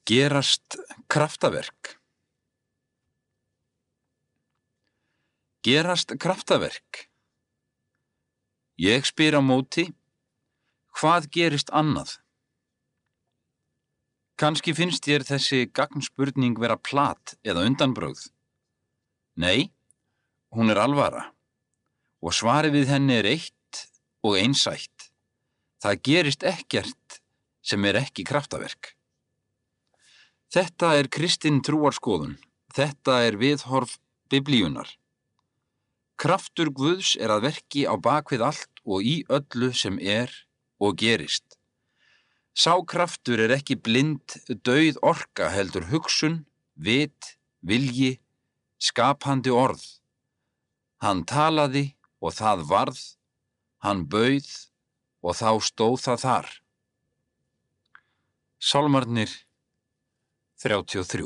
Gerast kraftaverk. Gerast kraftaverk. Ég spyr á móti, hvað gerist annað? Kannski finnst þér þessi gagnspurning vera plat eða undanbrögð. Nei, hún er alvara og svarið við henni er eitt og einsætt. Það gerist ekkert sem er ekki kraftaverk. Þetta er kristin trúarskoðun. Þetta er viðhorf Biblíunnar. Kraftur Guðs er að verki á bakvið allt og í öllu sem er og gerist. Sá kraftur er ekki blind, dauð orka heldur hugsun, vit, vilji, skapandi orð. Hann talaði og það varð, hann bauð og þá stóð það þar. Sálmarnir 33.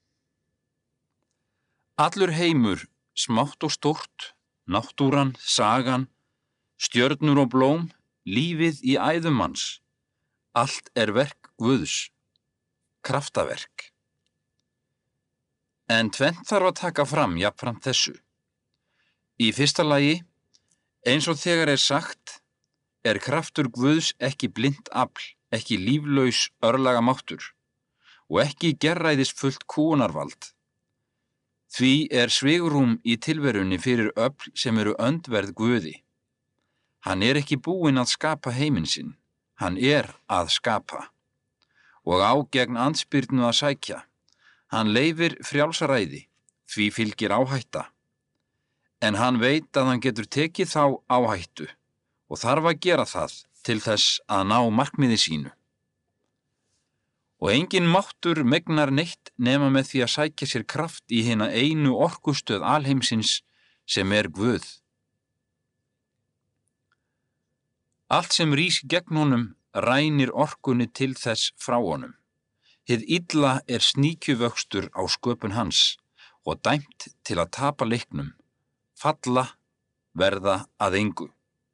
Allur heimur, smátt og stórt, náttúran, sagan, stjörnur og blóm, lífið í æðum manns, allt er verk Guðs, kraftaverk. En tvennt þarf að taka fram jafnframt þessu. Í fyrsta lagi, eins og þegar er sagt, er kraftur Guðs ekki blint afl, ekki líflaus örlagamáttur og ekki gerræðisfullt kúgunarvald. Því er svigrúm í tilverunni fyrir öfl sem eru öndverð Guði. Hann er ekki búinn að skapa heiminn sinn, hann er að skapa. Og á gegn andspyrnu að sækja. Hann leyfir frjálsaræði, því fylgir áhætta. En hann veit að hann getur tekið þá áhættu og þarf að gera það til þess að ná markmiði sínu. Og enginn máttur megnar neitt nema með því að sækja sér kraft í hina einu orkustöð alheimsins sem er Guð. Allt sem rís gegn honum rænir orkunni til þess frá honum. Hið illa er sníkjuvöxtur á sköpun hans og dæmt til að tapa leiknum, falla, verða að engu.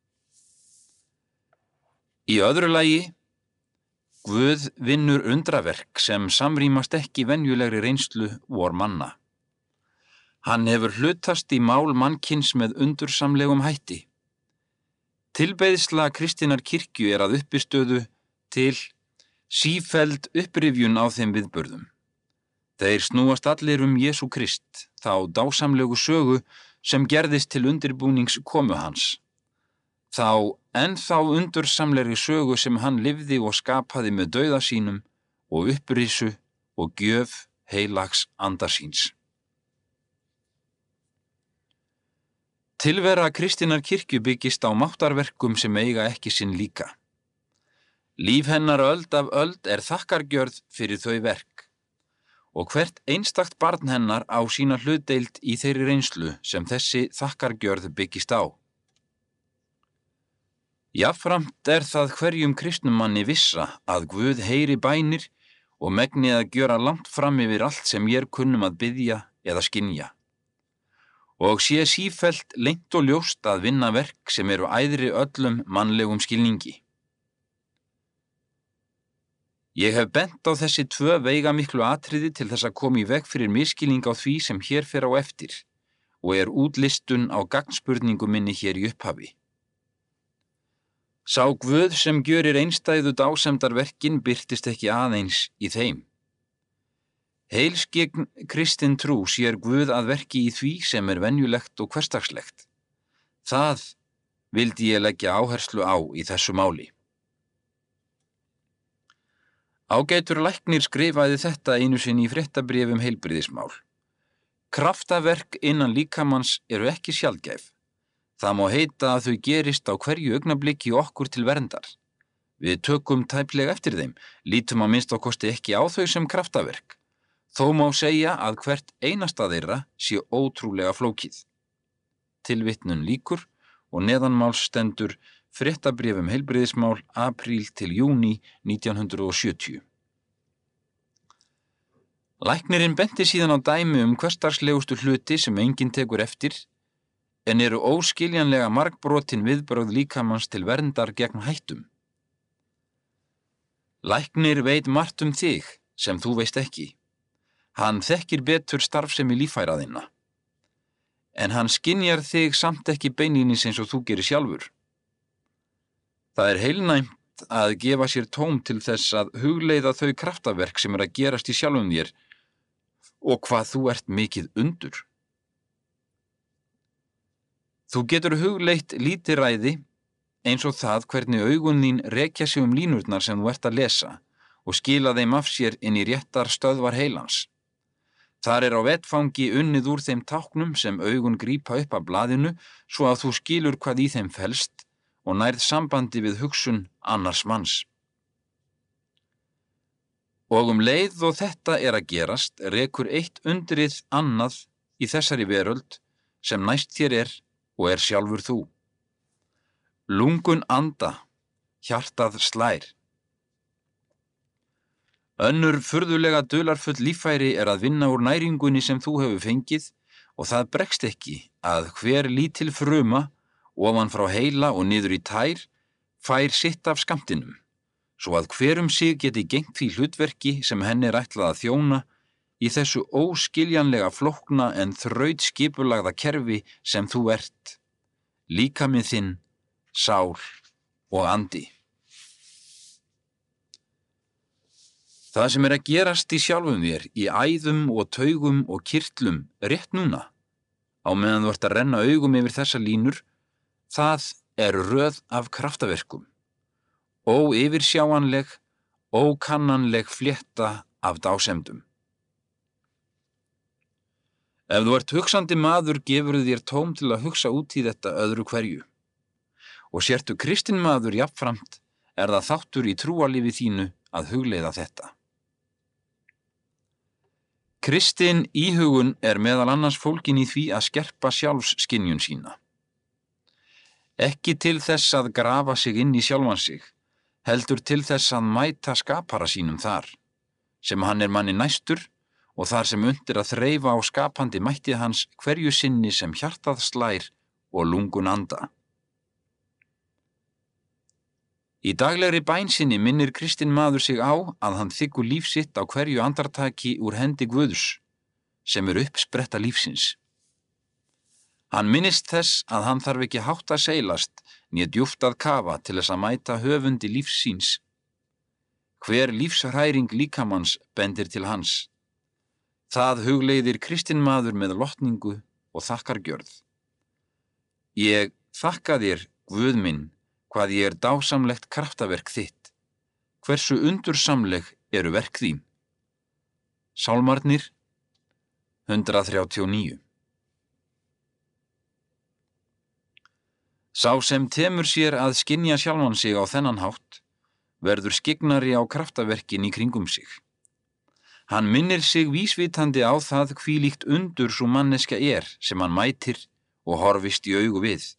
Í öðru lagi, Guð vinnur undraverk sem samrýmast ekki venjulegri reynslu vor manna. Hann hefur hlutast í mál mannkyns með undursamlegum hætti. Tilbeiðsla kristinnar kirkju er að uppistöðu til sífelld upprifjun á þeim viðburðum. Þeir snúast allir Jesú Krist, þá dásamlegu sögu sem gerðist til undirbúnings komu hans. Þá ennþá undursamlegri sögu sem hann lifði og skapaði með dauða sínum og upprisu og gjöf heilags anda síns. Tilvera kristinnar kirkju byggist á máttarverkum sem eiga ekki sinn líka. Líf hennar öld af öld er þakkargjörð fyrir þau verk og hvert einstakt barn hennar á sína hlutdeild í þeirri reynslu sem þessi þakkargjörð byggist á. Jafnframt er það hverjum kristnumanni vissa að Guð heyri bænir og megni að gjöra langt fram yfir allt sem ég kunnum að biðja eða skynja. Og sé sífellt leynt og ljóst að vinna verk sem eru æðri öllum mannlegum skilningi. Ég hef bent á þessi tvö veigamiklu atriði til þess að koma í veg fyrir misskilning á því sem hér fer á eftir og er útlistun á gagnspurningu minni hér í upphafi. Sá Guð sem gjörir einstæðu dásemdarverkin birtist ekki aðeins í þeim. Heilsgegn kristin trú sér Guð að verki í því sem er venjulegt og hversdagslegt. Það vildi ég leggja áherslu á í þessu máli. Ágætur læknir skrifaði þetta einu sinni í fréttabréf heilbrigðismál. Kraftaverk innan líkamans eru ekki sjaldgæf. Það má heita að þau gerist á hverju augnabliki okkur til verndar. Við tökum tæplega eftir þeim, lítum að minnst á kosti ekki á þau sem kraftaverk. Þó má segja að hvert einasta þeirra sé ótrúlega flókið. Tilvitnun lýkur og neðanmáls stendur fréttabréf heilbrigðismál apríl til júní 1970. Læknirinn benti síðan á dæmi hversdagslegustu hluti sem enginn tekur eftir, en eru óskiljanlega margbrotin viðbrögð líkamans til verndar gegn hættum. Læknir veit margt þig, sem þú veist ekki. Hann þekkir betur starfsemi líffæra þinna. En hann skynjar þig samt ekki beinlínis eins og þú gerir sjálfur. Það er heilnæmt að gefa sér tóm til þess að hugleiða þau kraftaverk sem að gerast í sjálfum þér og hvað þú ert mikið undur. Þú getur hugleitt lítilræði eins og það hvernig augun þín rekja sig línurnar sem þú ert að lesa og skila þeim af sér inn í réttar stöðvar heilans. Þar er á vettfangi unnið úr þeim táknum sem augun grípa upp af blaðinu svo að þú skilur hvað í þeim felst og nærð sambandi við hugsun annars manns. Og leið og þetta er að gerast, rekur eitt undrið annað í þessari veröld sem næst þér er og er sjálfur þú. Lungun anda, hjartað slær. Önnur furðulega dularfull líffæri er að vinna úr næringunni sem þú hefur fengið og það bregst ekki að hver lítil fruma, ofan frá heila og niður í tær, fær sitt af skammtinum, svo að hver sig geti gegnt því hlutverki sem henni er ætlað að þjóna í þessu óskiljanlega flókna en þrautskipulagða kerfi sem þú ert, líkami þinn, sál og andi. Það sem er að gerast í sjálfum þér, í æðum og taugum og kirtlum rétt núna, á meðan þú ert að renna augum yfir þessa línur, það er röð af kraftaverkum, óyfirsjáanleg, ókannanleg flétta af dásemdum. Ef þú ert hugsandi maður gefur þér tóm til að hugsa út í þetta öðru hverju. Og sértu kristinn maður jafnframt er það þáttur í trúarlífi þínu að hugleiða þetta. Kristin íhugun er meðal annars fólgin í því að skerpa sjálfsskynjun sína. Ekki til þess að grafa sig inn í sjálfan sig, heldur til þess að mæta skapara sínum þar, sem hann er manni næstur og þar sem undir að þreifa á skapandi mætti hans hverju sinni sem hjartað slær og lungun anda. Í daglegri bæn sinni minnir kristinn maður sig á að hann þiggur líf sitt á hverju andartaki úr hendi Guðs, sem er uppspretta lífsins. Hann minnist þess að hann þarf ekki hátt að seilast né djúpt að kafa til þess að mæta höfundi lífs síns. Hver lífshræring líkamanns bendir til hans. Það hugleiðir kristinn maður með lotningu og þakkargjörð. Ég þakka þér, Guð minn, hvað ég er dásamlegt kraftaverk þitt. Hversu undursamleg eru verk þín. Sálmarnir 139. Sá sem temur sér að skynja sjálfan sig á þennan hátt, verður skygnari á kraftaverkin í kringum sig. Hann minnir sig vísvitandi á það hvílíkt undur sú manneskja er sem hann mætir og horfist í augu við.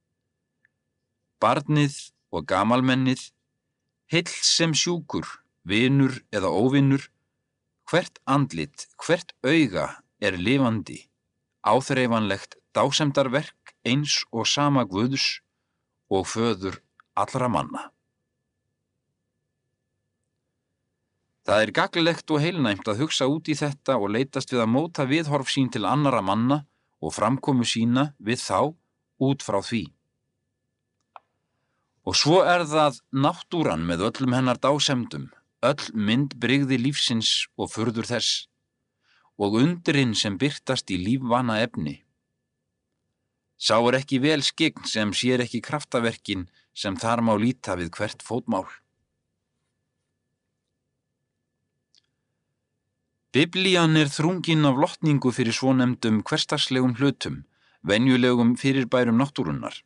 Barnið og gamalmennið, heill sem sjúkur, vinur eða óvinur, hvert andlit, hvert auga er lifandi, áþreifanlegt dásemdarverk eins og sama Guðs og föður allra manna. Það er gagnlegt og heilnæmt að hugsa út í þetta og leitast við að móta viðhorf sín til annarra manna og framkomu sína við þá út frá því. Og svo er það náttúran með öllum hennar dásemdum, öll myndbrigði lífsins og furður þess, og undrin sem birtast í lífvana efni. Sá er ekki vel skygn sem sér ekki kraftaverkin sem þar má líta við hvert fótmál. Biblían er þrungin af lotningu fyrir svonefndum hversdagslegum hlutum, venjulegum fyrirbærum náttúrunnar.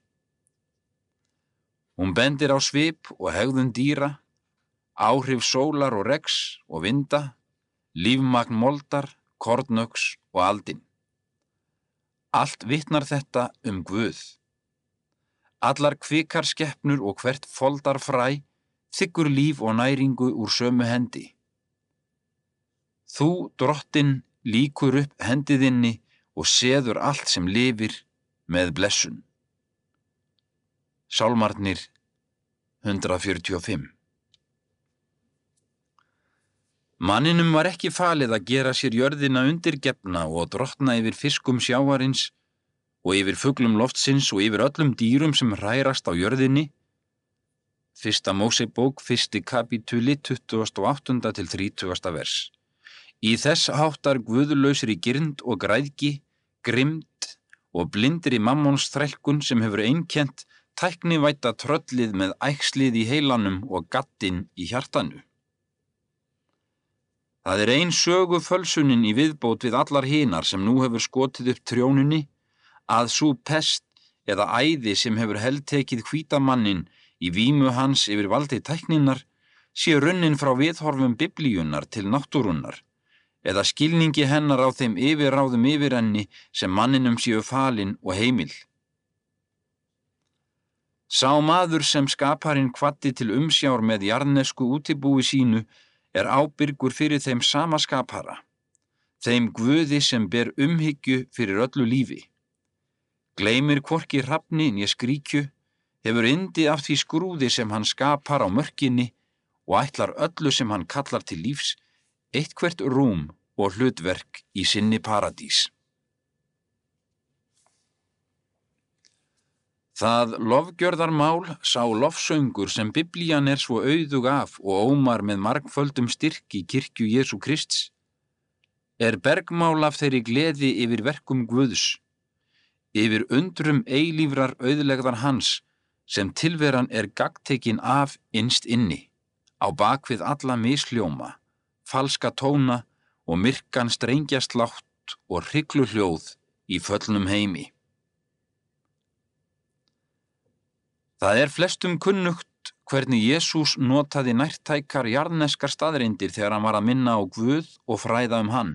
Hún bendir á svip og hegðun dýra, áhrif sólar og regs og vinda, lífmagn moldar, kornöx og aldin. Allt vitnar þetta Guð. Allar kvikar skepnur og hvert foldar fræ þiggur líf og næringu úr sömu hendi. Þú, drottinn, líkur upp hendi þinni og seður allt sem lifir með blessun. Sálmarnir 145. Manninum var ekki falið að gera sér jörðina undirgefna og drottna yfir fiskum sjávarins og yfir fuglum loftsins og yfir öllum dýrum sem hrærast á jörðinni. 1. Mósebók, 1. kapítuli, 28. til 30. vers. Í þess háttar guðlausri girnd og græðgi, grimmd og blindri mammonsþrælkun sem hefur einkennt tæknivædda tröllið með æxlið í heilanum og gaddinn í hjartanu. Það er ein sögufölsunin í viðbót við allar hinar sem nú hefur skotið upp trjónunni, að sú pest eða æði sem hefur heltekið hvítamannin í vímu hans yfir valdi tækninnar sé runnin frá viðhorfum biblíunnar til náttúrunnar, eða skilningi hennar á þeim yfirráðum yfir henni sem manninum séu falin og heimil. Sá maður sem skaparinn hvatti til umsjár með jarðnesku útibúi sínu er ábyrgur fyrir þeim sama skapara, þeim guði sem ber umhyggju fyrir öllu lífi. Gleymir hvorki hrafni né skríkju, hefur yndi af því skrúði sem hann skapar á mörkinni og ætlar öllu sem hann kallar til lífs, eitthvert rúm og hlutverk í sinni paradís. Það lofgjörðarmál, sá lofsöngur sem Biblían er svo auðug af og ómar með margföldum styrk í kirkju Jesú Krists, er bergmál af þeirri gleði yfir verkum Guðs, yfir undrum eilífrar auðlegðar hans, sem tilveran er gagntekin af innst inni, á bakvið alla misljóma, falska tóna og myrkan strengjaslátt og hrygluhljóð í föllnum heimi. Það er flestum kunnugt hvernig Jesús notaði nærtækar jarðneskar staðreyndir þegar hann var að minna á Guð og fræða hann.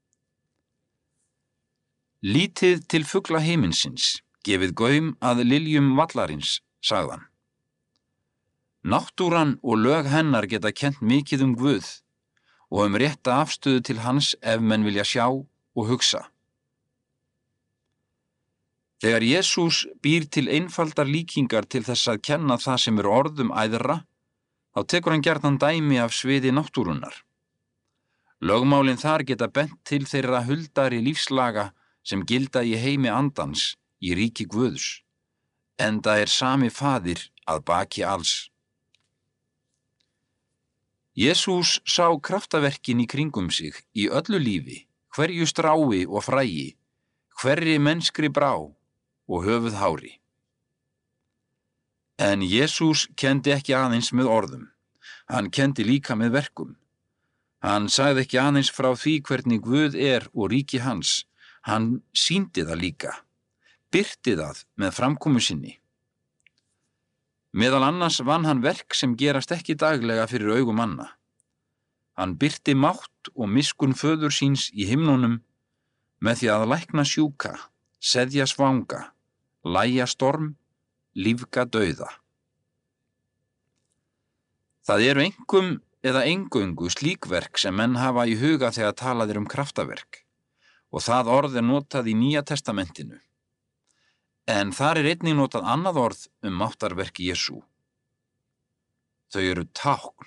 Lítið til fugla himinsins, gefið gaum að liljum vallarins, sagðan. Náttúran og lög hennar geta kennt mikið Guð og rétta afstöðu til hans ef menn vilja sjá og hugsa. Þegar Jesús býr til einfaldar líkingar til þess að kenna það sem orðum æðra, þá tekur hann gjarnan dæmi af sviði náttúrunnar. Lögmálin þar geta bent til þeirra huldari lífslaga sem gilda í heimi andans, í ríki Guðs, enda er sami faðir að baki alls. Jesús sá kraftaverkin í kringum sig, í öllu lífi, hverju strái og fræi, hverri mennskri brá og höfuð hári. En Jesús kenndi ekki aðeins með orðum, hann kendi líka með verkum. Hann sagði ekki aðeins frá því hvernig Guð er og ríki hans, hann sýndi það líka, birti það með framkomu sinni. Meðal annars vann hann verk sem gerast ekki daglega fyrir augum manna. Hann birti mátt og miskunn föður síns í himnunum með því að lækna sjúka, seðja svanga, lægja storm, lífga dauða. Það eru einkum eða eingöngu slík verk sem menn hafa í huga þegar talað kraftaverk, og það orð er notað í Nýja testamentinu. En þar er einnig notað annað orð máttarverk Jesú. Þau eru tákn.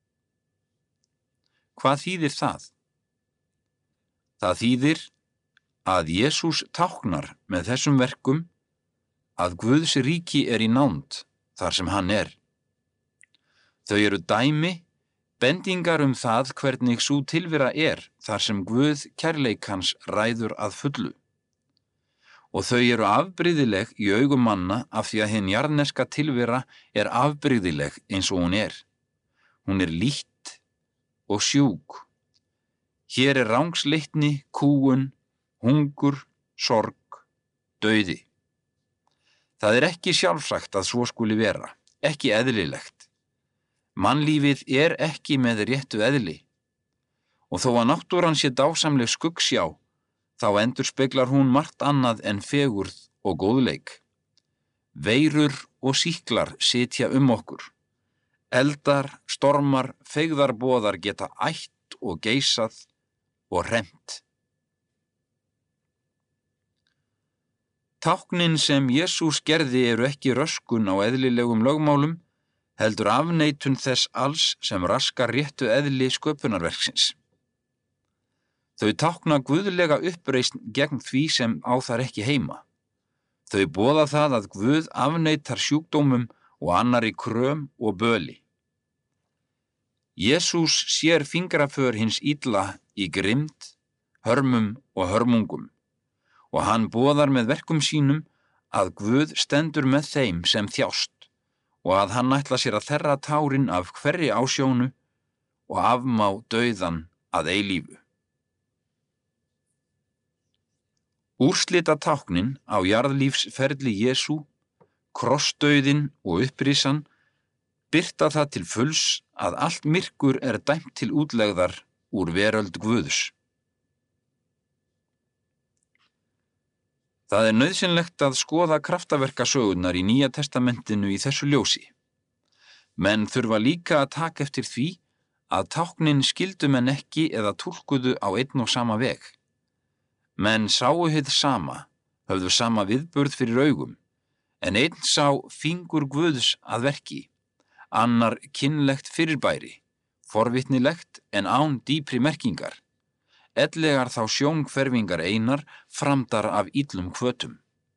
Hvað þýðir það? Það þýðir að Jesús táknar með þessum verkum að Guðs ríki er í nánd þar sem hann er. Þau eru dæmi, bendingar það hvernig sú tilvera er þar sem Guð kærleikans ræður að fullu. Og þau eru afbrigðileg í augum manna af því að hin jarðneska tilvera er afbrigðileg eins og hún er. Hún er lítt og sjúk. Hér er rangsleitni, kúgun, hungur, sorg, dauði. Það er ekki sjálfsagt að svo skuli vera, ekki eðlilegt. Mannlífið er ekki með réttu eðli. Og þó að náttúran sé dásamleg skuggsjá, þá endurspeglar hún margt annað en fegurð og góðleik. Veirur og sýklar sitja okkur. Eldar, stormar, feigðarboðar geta ætt og geisað og hremt. Táknin sem Jesús gerði eru ekki röskun á eðlilegum lögmálum, heldur afneitun þess alls sem raskar réttu eðli sköpunarverksins. Þau tákna guðlega uppreisn gegn því sem á þar ekki heima. Þau boða það að Guð afneitar sjúkdómum og annarri kröm og böli. Jesús sér fingraför hins illa í grimmd, hörmum og hörmungum og hann boðar með verkum sínum að Guð stendur með þeim sem þjást og að hann ætla sér að þerra tárin af hverri ásjónu og afmá dauðan að eilífu. Úrslita táknin á jarðlífsferli Jesú, krossdauðinn og upprisan, birta það til fulls að allt myrkur dæmt til útlegðar úr veröld Guðs. Það nauðsynlegt að skoða kraftaverkasögurnar í Nýja testamentinu í þessu ljósi. Menn þurfa líka að taka eftir því að táknin skildu menn ekki eða túlkuðu á einn og sama veg. Menn sáu hið sama, höfðu sama viðburð fyrir augum, en einn sá fingur Guðs að verki, annar kynlegt fyrirbæri, forvitnilegt en án dýpri merkingar, ellegar þá sjónhverfingar einar framdar af illum hvötum.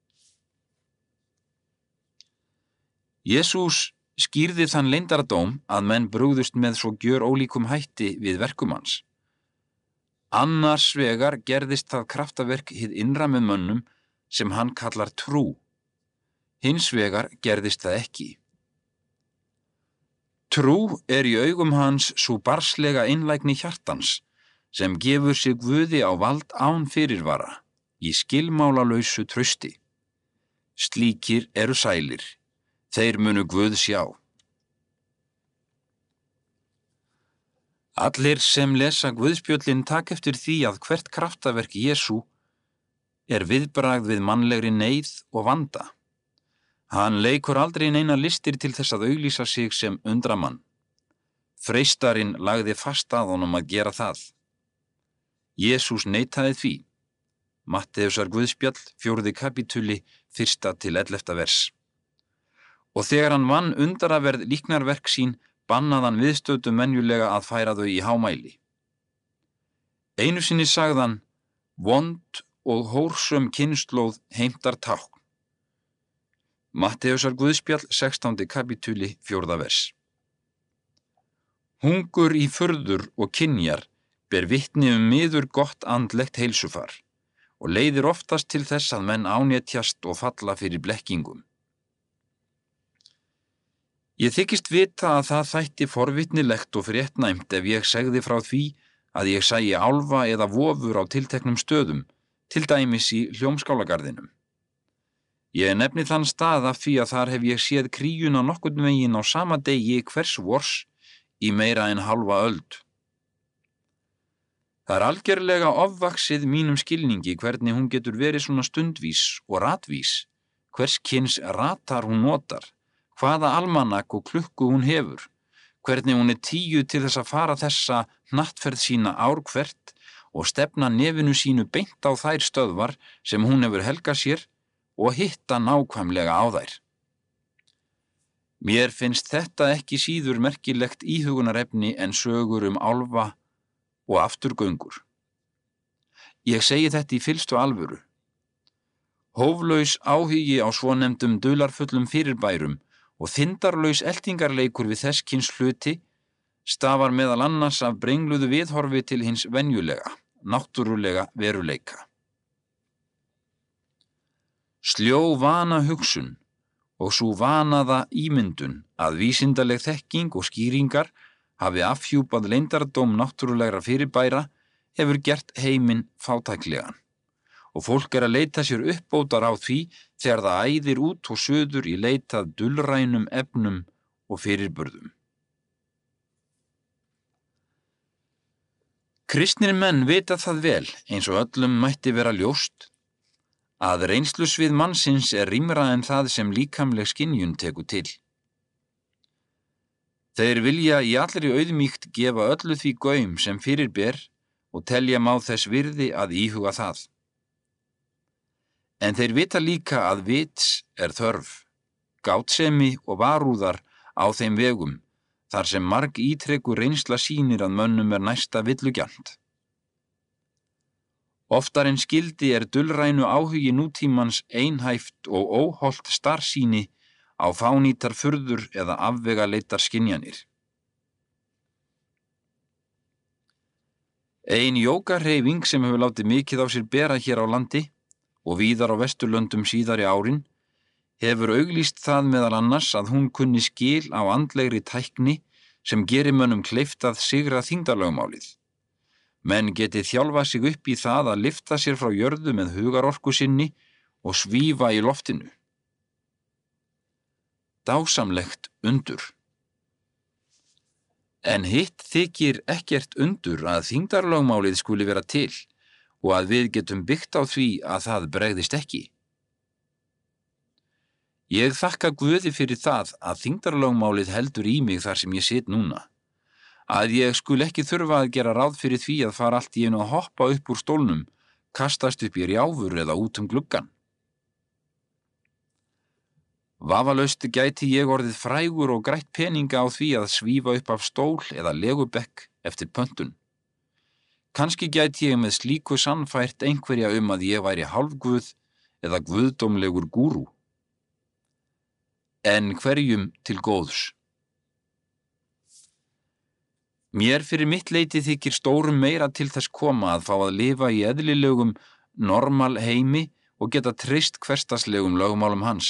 Jesús skýrði þann leyndardóm að menn brugðust með svo gjörólíkum hætti við verkum hans. Annars vegar gerðist það kraftaverk hið innra með mönnum sem hann kallar trú. Hins vegar gerðist það ekki. Trú í augum hans sú barslega einlægni hjartans sem gefur sig Guði á vald án fyrirvara, í skilmálalausu trausti. Slíkir eru sælir, þeir munu Guð sjá. Allir sem lesa Guðspjöllin taka eftir því að hvert kraftaverk Jesú viðbragð við mannlegri neyð og vanda. Hann leikur aldrei neina listir til þess að auglýsa sig sem undramann. Freistarinn lagði fast að honum að gera það. Jesús neitaði því. Matteusar Guðspjall, 4. kapítuli, 1. til 11. vers. Og þegar hann vann undaraverð líknarverk sín, bannað hann viðstöddum venjulega að færa þau í hámæli. Einu sinni sagði hann, vond og hórsöm kynslóð heimtar tákn. Matteusar Guðspjall, 16. kapítuli, 4. vers. Hungur í furður og kynjar ber vitni miður gott andlegt heilsufar og leiðir oftast til þess að menn ánetjast og falla fyrir blekkingum. Ég þykist vita að það þætti forvitnilegt og fréttnæmt ef ég segði frá því að ég sæi álfa eða vofur á tilteknum stöðum, til dæmis í Hljómskálagarðinum. Ég nefni þann stað af því að þar hef ég séð kríuna nokkurn veginn á sama degi hvers vors í meira en hálfa öld. Það algerlega ofvaxið mínum skilningi hvernig hún getur verið svona stundvís og ratvís, hvers kyns ratar hún notar, hvaða almanak og klukku hún hefur, hvernig hún 10 til þess að fara þessa hnattferð sína ár hvert og stefna nefinu sínu beint á þær stöðvar sem hún hefur helgað sér og hitta nákvæmlega á þær. Mér finnst þetta ekki síður merkilegt íhugunarefni en sögur álfa og afturgöngur. Ég segi þetta í fyllstu alvöru. Hóflaus áhugi á svonefndum dularfullum fyrirbærum og þindarlaus eltingarleikur við þess kyns hluti stafar meðal annars af brengluðu viðhorfi til hins venjulega, náttúrulega veruleika. Sljó vana hugsun og sú vanaða ímyndun að vísindaleg þekking og skýringar hafi afhjúpað leyndardóm náttúrulegra fyrirbæra hefur gert heiminn fátæklegan og fólk að leita sér uppbótar á því þegar það æðir út og suður í leit að dulrænum efnum og fyrirburðum. Kristnir menn vita það vel, eins og öllum mætti vera ljóst, að reynslusvið mannsins rýmra en það sem líkamleg skynjun tekur til. Þeir vilja í allri auðmýkt gefa öllu því gaum sem fyrirber og telja má þess virði að íhuga það. En þeir vita líka að vits þörf, gátsemi og varúðar á þeim vegum, þar sem marg ítrekku reynsla sýnir að mönnum næsta villugjarnt. Oftar en skildi dulrænu áhugi nútímans einhæft og óhollt starsýni á fánýtar furður eða afvegaleitar skynjanir. Ein jógahreyfing sem hefur látið mikið á sér bera hér á landi og víðar á Vesturlöndum síðari árin hefur auglýst það meðal annars að hún kunni skil á andlegri tækni sem gerir mönnum kleift að sigra þyngdarlögmálið. Menn geti þjálfað sig upp í það að lyfta sér frá jörðu með hugarorku sinni og svífa í loftinu. Dásamlegt undur. En hitt þykir ekkert undur að þyngdarlögmálið skuli vera til og að við getum byggt á því að það bregðist ekki. Ég þakka Guði fyrir það að þyngdarlögmálið heldur í mig þar sem ég sit núna. Að ég skul ekki þurfa að gera ráð fyrir því að fara allt í einu að hoppa upp úr stólnum, kastast upp í rjáfur eða út gluggann. Vafalaust gæti ég orðið frægur og grætt peninga á því að svífa upp af stól eða legubekk eftir pöntun. Kannski gæti ég með slíku sannfært einhverja að ég væri hálfguð eða guðdómlegur gúrú. En hverjum til góðs? Mér fyrir mitt leyti þykir stórum meira til þess koma að fá að lifa í eðlilegum, normal heimi og geta treyst hversdagslegum lögmálum hans.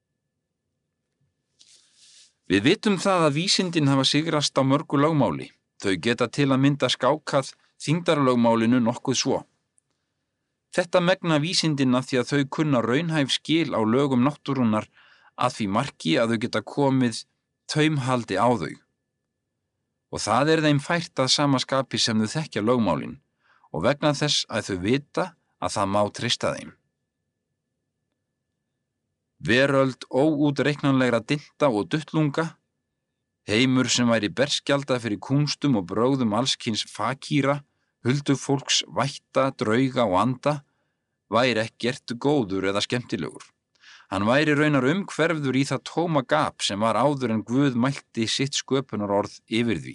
Við vitum það að vísindin hafa sigrast á mörgu lögmáli. Þau geta til að mynda skákað þyngdarlögmálinu nokkuð svo. Þetta megna vísindin að því að þau kunna raunhæf skil á lögum náttúrunnar að því marki að þau geta komið taumhaldi á þau. Og það þeim fært að sama skapi sem þau þekkja lögmálin og vegna þess að þau vita að það má treysta þeim. Veröld óútreiknanlegra dynta og duttlunga, heimur sem væri berskjalda fyrir kúnstum og brögðum allskyns fakíra, huldufólks, vætta, drauga og anda, væri ekkert góður eða skemmtilegur. Hann væri raunar hverfður í það tóma gap sem var áður en Guð mælti sitt sköpunarorð yfir því.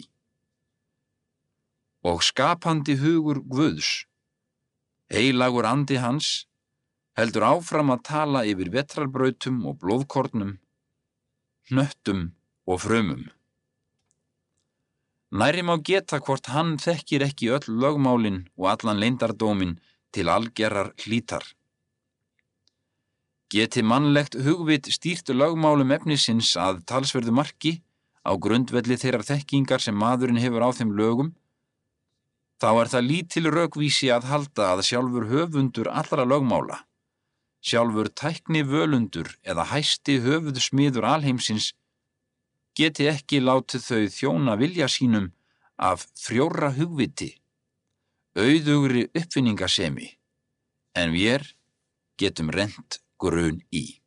Og skapandi hugur Guðs, heilagur andi hans, heldur áfram að tala yfir vetrarbrautum og blóðkornum, hnöttum og frumum. Nærri má geta hvort hann þekkir ekki öll lögmálin og allan leyndardómin til algerrar hlítar. Geti mannlegt hugvit stýrt lögmálum efnisins að talsverðu marki á grundvelli þeirrar þekkingar sem maðurinn hefur á þeim lögum, þá það lítil rökvísi að halda að sjálfur höfundur allra lögmála, sjálfur tækni völundur eða hæsti höfuðsmiður alheimsins geti ekki látið þau þjóna vilja sínum af frjóra hugviti, auðugri uppfinningasemi, en vér getum rennt grun í.